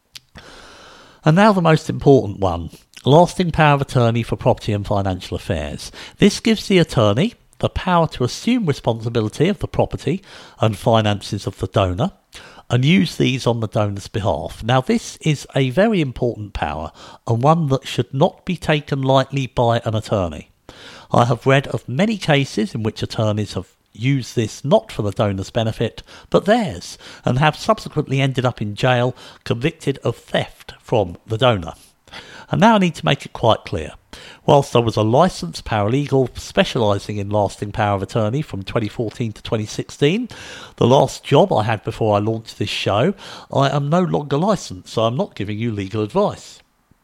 Speaker 2: And now the most important one. Lasting power of attorney for property and financial affairs. This gives the attorney the power to assume responsibility of the property and finances of the donor and use these on the donor's behalf. Now, this is a very important power and one that should not be taken lightly by an attorney. I have read of many cases in which attorneys have used this not for the donor's benefit but theirs and have subsequently ended up in jail convicted of theft from the donor. And now I need to make it quite clear. Whilst I was a licensed paralegal specialising in lasting power of attorney from twenty fourteen to twenty sixteen, the last job I had before I launched this show, I am no longer licensed, so I'm not giving you legal advice.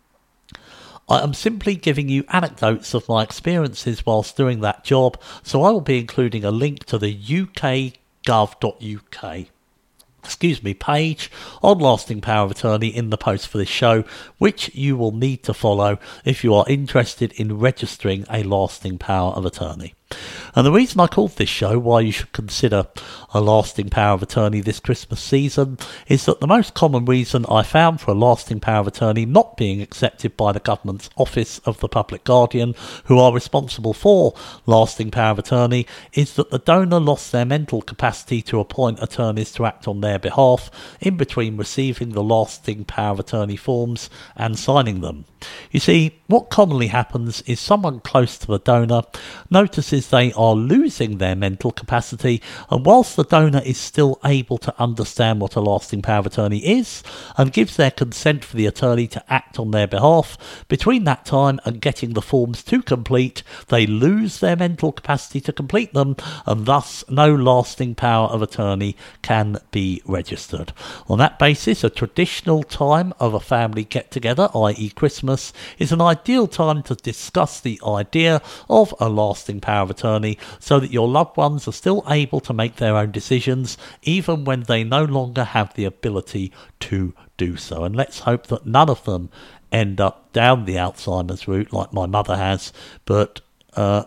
Speaker 2: I am simply giving you anecdotes of my experiences whilst doing that job, so I will be including a link to the u k gov dot u k excuse me, page on lasting power of attorney in the post for this show, which you will need to follow if you are interested in registering a lasting power of attorney. And the reason I called this show Why You Should Consider a Lasting Power of Attorney This Christmas Season is that the most common reason I found for a lasting power of attorney not being accepted by the government's Office of the Public Guardian, who are responsible for lasting power of attorney, is that the donor lost their mental capacity to appoint attorneys to act on their behalf in between receiving the lasting power of attorney forms and signing them. You see, what commonly happens is someone close to the donor notices they are losing their mental capacity, and whilst the donor is still able to understand what a lasting power of attorney is and gives their consent for the attorney to act on their behalf, between that time and getting the forms to complete, they lose their mental capacity to complete them, and thus no lasting power of attorney can be registered. On that basis, a traditional time of a family get-together, that is Christmas, is an ideal time to discuss the idea of a lasting power of attorney so that your loved ones are still able to make their own decisions even when they no longer have the ability to do so. And let's hope that none of them end up down the Alzheimer's route like my mother has, but uh,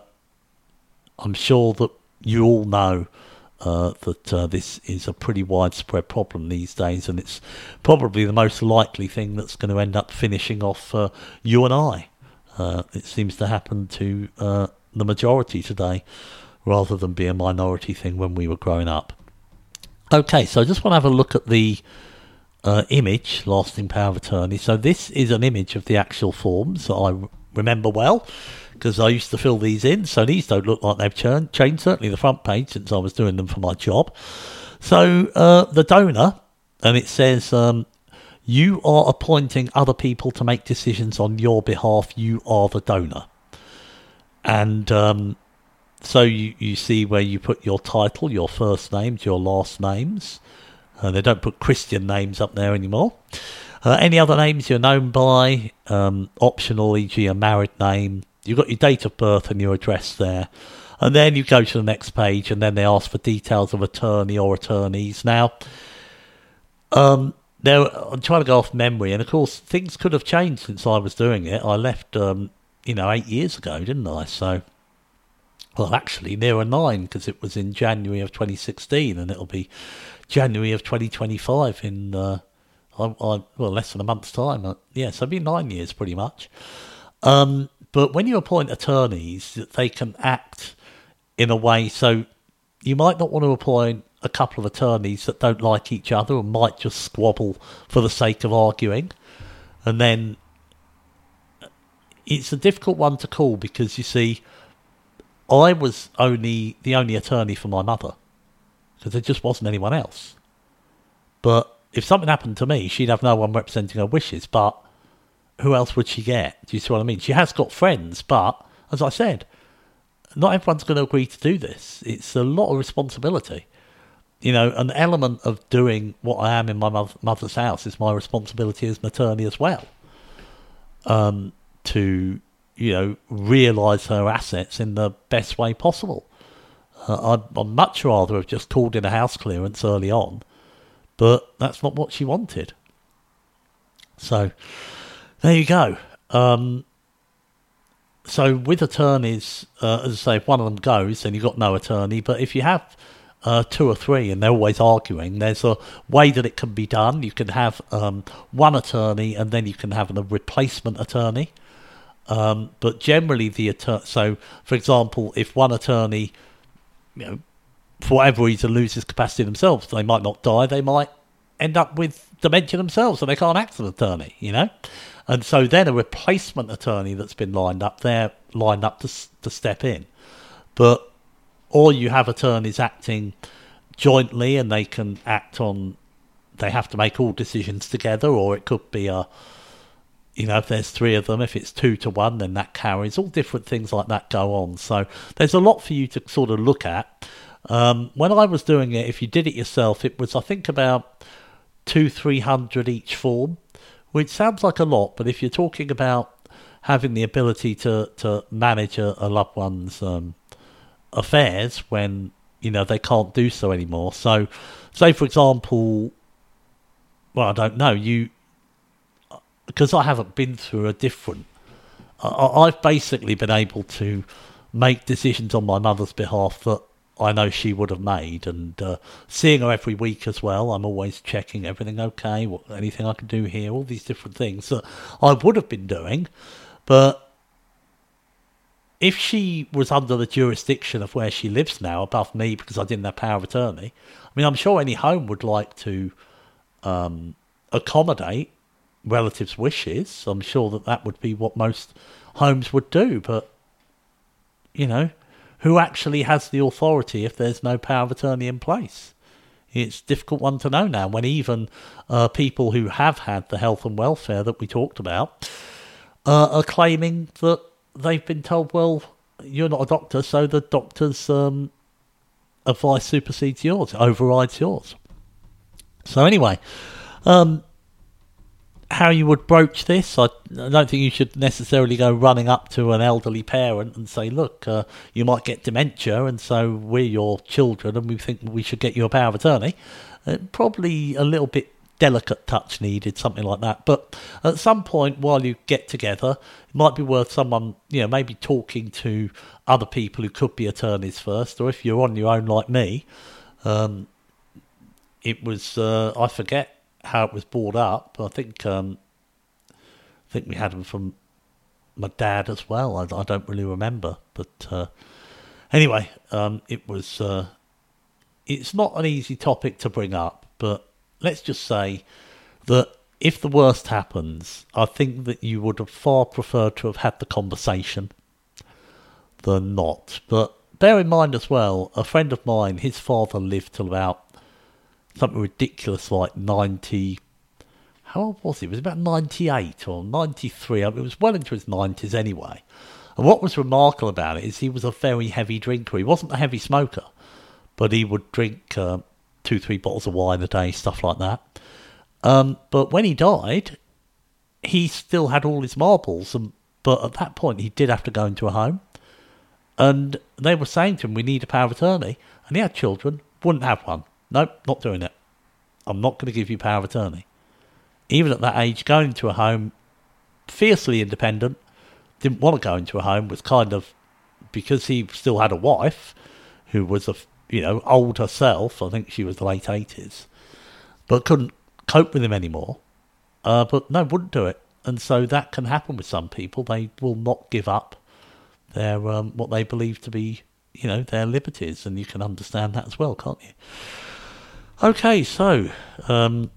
Speaker 2: I'm sure that you all know Uh, that uh, this is a pretty widespread problem these days, and it's probably the most likely thing that's going to end up finishing off uh, you and I. Uh, it seems to happen to uh, the majority today, rather than be a minority thing when we were growing up. Okay, so I just want to have a look at the uh, image, lasting power of attorney. So this is an image of the actual forms that I remember well, because I used to fill these in, so these don't look like they've changed, changed, certainly the front page, since I was doing them for my job. So uh, the donor, and it says, um, you are appointing other people to make decisions on your behalf, you are the donor. And um, so you, you see where you put your title, your first names, your last names. Uh, they don't put Christian names up there anymore. Uh, any other names you're known by, um, optional, for example a married name. You've got your date of birth and your address there. And then you go to the next page, and then they ask for details of attorney or attorneys. Now, um, now I'm trying to go off memory, and of course, things could have changed since I was doing it. I left, um, you know, eight years ago, didn't I? So, well, actually, nearer nine, because it was in January of twenty sixteen, and it'll be January of twenty twenty-five in, uh, I, I, well, less than a month's time. Uh, yeah, so it'll be nine years, pretty much. Um... But when you appoint attorneys, they can act in a way, so you might not want to appoint a couple of attorneys that don't like each other and might just squabble for the sake of arguing. And then it's a difficult one to call because, you see, I was only the only attorney for my mother because there just wasn't anyone else. But if something happened to me, she'd have no one representing her wishes, but who else would she get? Do you see what I mean? She has got friends, but, as I said, not everyone's going to agree to do this. It's a lot of responsibility. You know, an element of doing what I am in my mother's house is my responsibility as an attorney as well. Um, to, you know, realise her assets in the best way possible. Uh, I'd, I'd much rather have just called in a house clearance early on, but that's not what she wanted. So, there you go. Um, so, with attorneys, uh, as I say, if one of them goes, then you've got no attorney. But if you have uh, two or three and they're always arguing, there's a way that it can be done. You can have um, one attorney and then you can have a replacement attorney. Um, but generally, the attorney, so, for example, if one attorney, you know, for whatever reason, loses capacity themselves, they might not die, they might end up with dementia themselves, so they can't act as an attorney, you know? And so then a replacement attorney that's been lined up, they're lined up to to step in. But, or you have attorneys acting jointly and they can act on, they have to make all decisions together, or it could be a, you know, if there's three of them, if it's two to one, then that carries. All different things like that go on. So there's a lot for you to sort of look at. Um, when I was doing it, if you did it yourself, it was, I think, about two, three hundred each form, which sounds like a lot, but if you're talking about having the ability to, to manage a, a loved one's um, affairs when, you know, they can't do so anymore. So, say, for example, well, I don't know, you, because I haven't been through a different, I, I've basically been able to make decisions on my mother's behalf that I know she would have made, and uh, seeing her every week as well, I'm always checking everything okay, what, anything I can do here, all these different things that I would have been doing. But if she was under the jurisdiction of where she lives now, above me, because I didn't have power of attorney, I mean, I'm sure any home would like to um, accommodate relatives' wishes. I'm sure that that would be what most homes would do, but, you know, who actually has the authority if there's no power of attorney in place? It's a difficult one to know now, when even uh, people who have had the health and welfare that we talked about uh, are claiming that they've been told, well, you're not a doctor, so the doctor's um, advice supersedes yours, overrides yours. So anyway, um, how you would broach this, I don't think you should necessarily go running up to an elderly parent and say, look, uh, you might get dementia, and so we're your children and we think we should get you a power of attorney. Uh, probably a little bit delicate touch needed, something like that. But at some point while you get together, it might be worth someone, you know, maybe talking to other people who could be attorneys first, or if you're on your own like me, um, it was, uh, I forget how it was brought up. I think um, I think we had them from my dad as well. I, I don't really remember, but uh, anyway, um, it was. Uh, it's not an easy topic to bring up, but let's just say that if the worst happens, I think that you would have far preferred to have had the conversation than not. But bear in mind as well, a friend of mine, his father lived till about something ridiculous like ninety, how old was he? It was about ninety-eight or ninety-three. I mean, it was well into his nineties anyway. And what was remarkable about it is he was a very heavy drinker. He wasn't a heavy smoker, but he would drink uh, two, three bottles of wine a day, stuff like that. Um, but when he died, he still had all his marbles. And, but at that point, he did have to go into a home. And they were saying to him, we need a power of attorney. And he had children, wouldn't have one. Nope, not doing it. I'm not going to give you power of attorney. Even at that age, going into a home, fiercely independent, didn't want to go into a home, was kind of, because he still had a wife who was, a you know, old herself, I think she was the late eighties, but couldn't cope with him anymore. Uh, but no, wouldn't do it. And so that can happen with some people. They will not give up their um, what they believe to be, you know, their liberties, and you can understand that as well, can't you? Okay, so um,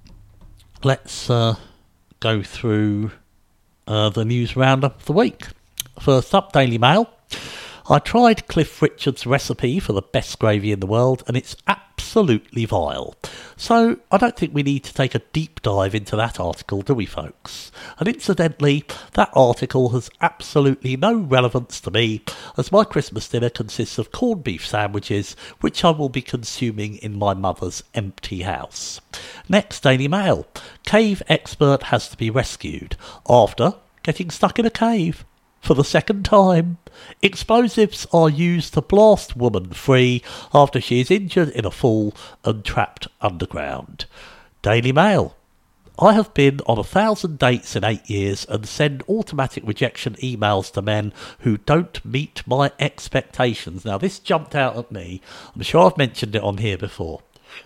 Speaker 2: let's uh, go through uh, the news roundup of the week. First up, Daily Mail. I tried Cliff Richard's recipe for the best gravy in the world, and it's absolutely vile. So I don't think we need to take a deep dive into that article, do we, folks? And incidentally, that article has absolutely no relevance to me, as my Christmas dinner consists of corned beef sandwiches, which I will be consuming in my mother's empty house. Next, Daily Mail. Cave expert has to be rescued after getting stuck in a cave. for the second time. Explosives are used to blast woman free after she is injured in a fall and trapped underground. Daily Mail. I have been on a thousand dates in eight years and send automatic rejection emails to men who don't meet my expectations. Now, this jumped out at me. I'm sure I've mentioned it on here before.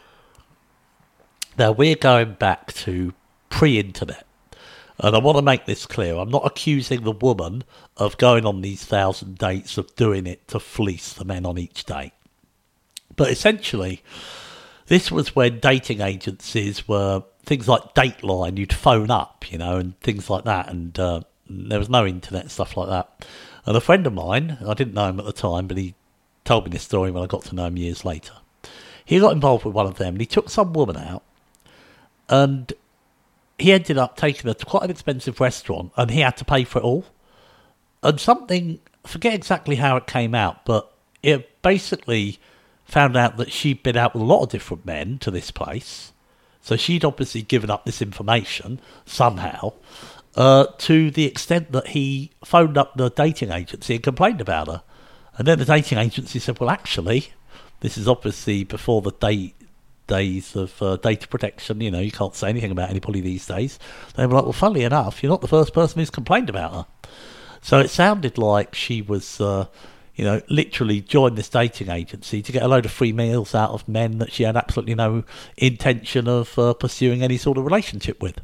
Speaker 2: Now, we're going back to pre-internet. And I want to make this clear. I'm not accusing the woman of going on these thousand dates of doing it to fleece the men on each date. But essentially, this was when dating agencies were things like Dateline. You'd phone up, you know, and things like that. And uh, there was no internet and stuff like that. And a friend of mine, I didn't know him at the time, but he told me this story when I got to know him years later. He got involved with one of them and he took some woman out and he ended up taking her to quite an expensive restaurant and he had to pay for it all. And something, I forget exactly how it came out, but it basically found out that she'd been out with a lot of different men to this place. So she'd obviously given up this information somehow uh, to the extent that he phoned up the dating agency and complained about her. And then the dating agency said, well, actually, this is obviously before the date. days of uh, data protection, you know, you can't say anything about anybody these days. They were like, well, funnily enough, you're not the first person who's complained about her. So it sounded like she was, uh, you know, literally joined this dating agency to get a load of free meals out of men that she had absolutely no intention of uh, pursuing any sort of relationship with.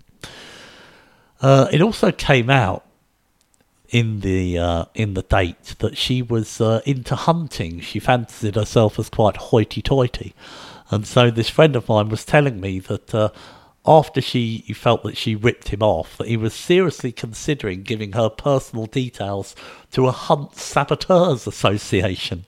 Speaker 2: Uh, it also came out in the uh, in the date that she was uh, into hunting. She fancied herself as quite hoity-toity. And so this friend of mine was telling me that uh, after she he felt that she ripped him off, that he was seriously considering giving her personal details to a Hunt Saboteurs Association.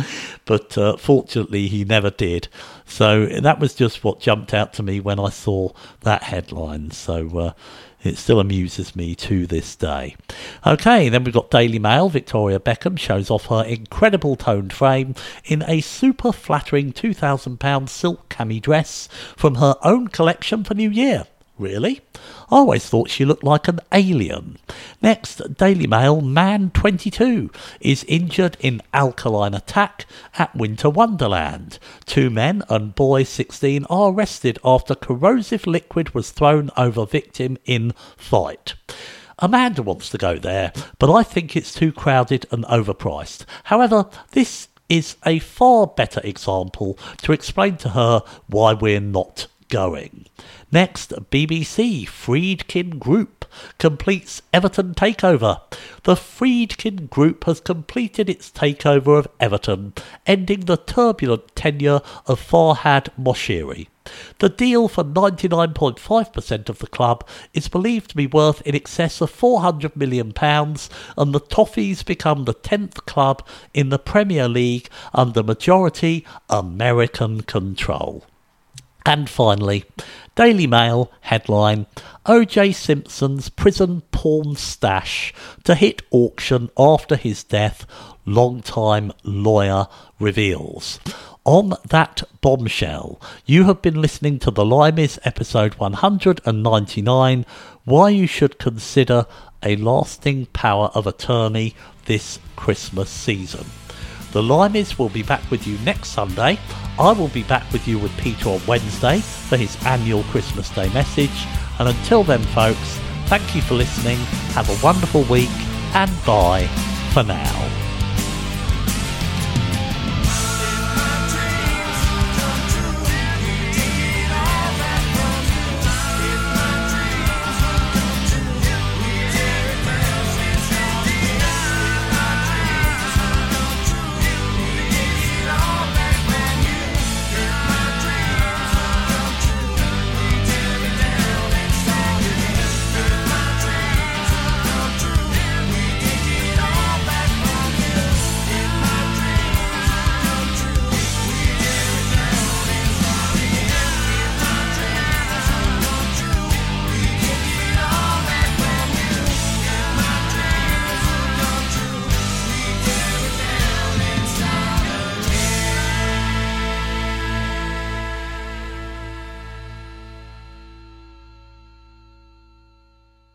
Speaker 2: But uh, fortunately he never did. So that was just what jumped out to me when I saw that headline. So uh, it still amuses me to this day. Okay, then we've got Daily Mail. Victoria Beckham shows off her incredible toned frame in a super flattering two thousand pounds silk cami dress from her own collection for New Year. Really? I always thought she looked like an alien. Next, Daily Mail. Man twenty-two is injured in alkaline attack at Winter Wonderland. Two men and boy sixteen are arrested after corrosive liquid was thrown over victim in fight. Amanda wants to go there, but I think it's too crowded and overpriced. However, this is a far better example to explain to her why we're not going. Next, B B C. Friedkin Group completes Everton takeover. The Friedkin Group has completed its takeover of Everton, ending the turbulent tenure of Farhad Moshiri. The deal for ninety-nine point five percent of the club is believed to be worth in excess of four hundred million pounds, and the Toffees become the tenth club in the Premier League under majority American control. And finally, Daily Mail headline, O J Simpson's prison porn stash to hit auction after his death, long-time lawyer reveals. On that bombshell, you have been listening to The Limeys, episode one hundred ninety-nine, Why You Should Consider a Lasting Power of Attorney This Christmas Season. The Limeys will be back with you next Sunday. I will be back with you with Peter on Wednesday for his annual Christmas Day message. And until then, folks, thank you for listening. Have a wonderful week and bye for now.